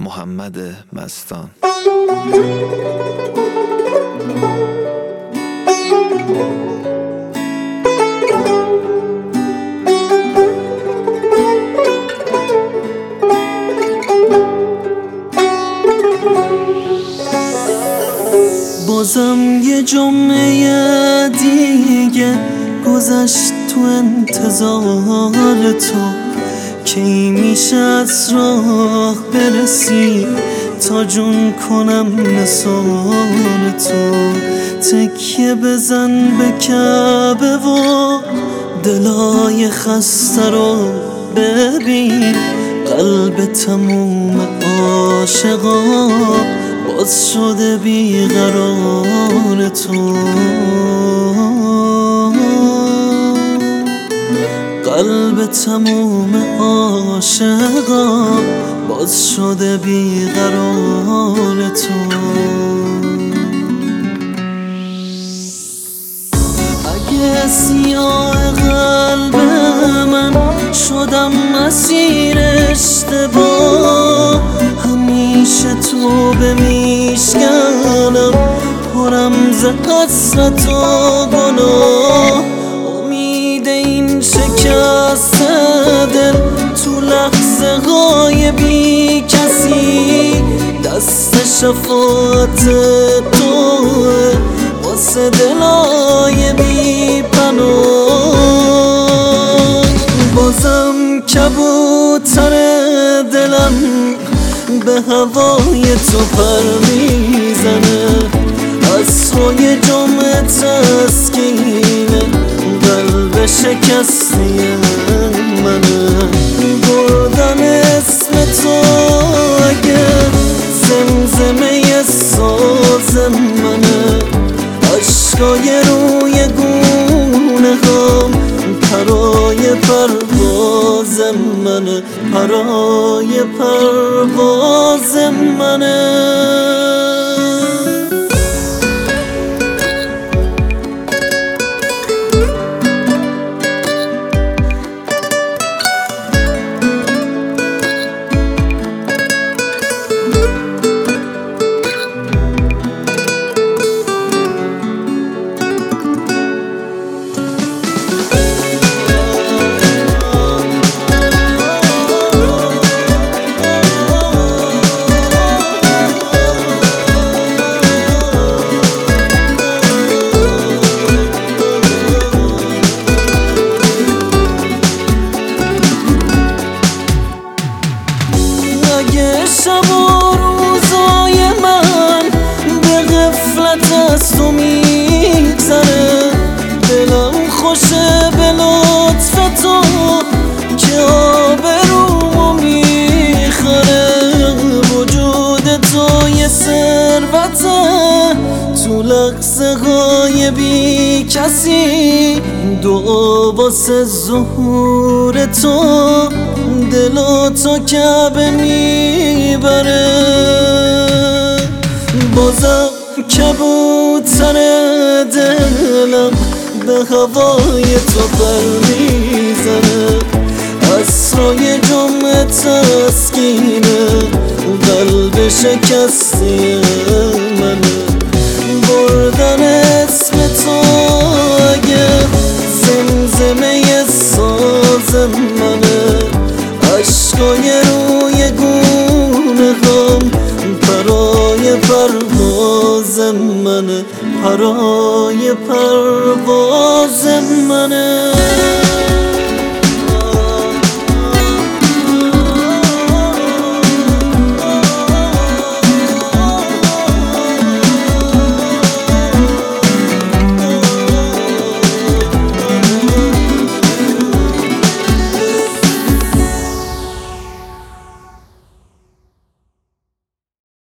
محمد مستان. بازم یه جمعه دیگه گذشت تو انتظار تو، کی میشه از راه برسی تا جون کنم نثار تو. تکیه بزن به کعبه و دلای خسته رو ببین، قلب تموم عاشقا باز شده بیقرار تو. قلب تموم عاشقا باز شده بیقرار تو. اگه سیاه قلب من شدم مسیر اشتباه، همیشه تو به میشکنم پرم ز حسرت و گناه. امید این شکست دل تو لحظه های بی کسی، دست شفاعت توه واسه دلای بی پناه. بازم کبوتر دلم به هوای تو پر میزنه، عصرهای جمعه تسکینه قلب شکستی منه. بردن اسم تو اگه زمزمه ساز منه، عشقای روی گونه هم پرای پرواز منه، پرای پرواز منه. شب و روزای من به غفلت از تو میگذره، دلم خوشه به لطف تو که آبرومو میخوره. وجود تو یه ثروته تو لحظه های بی کسی، دعا واسه ظهور تو دل تو کعبه میبره. بازم کبوتر دلم به هوای تو پر میزنه، عصرهای جمعه تسکینه قلب شکستی منه. بردن اسم تو اگه زمزمه ساز منه، عشقای روی گونه هم پرای پرواز منه، پرای پرواز منه.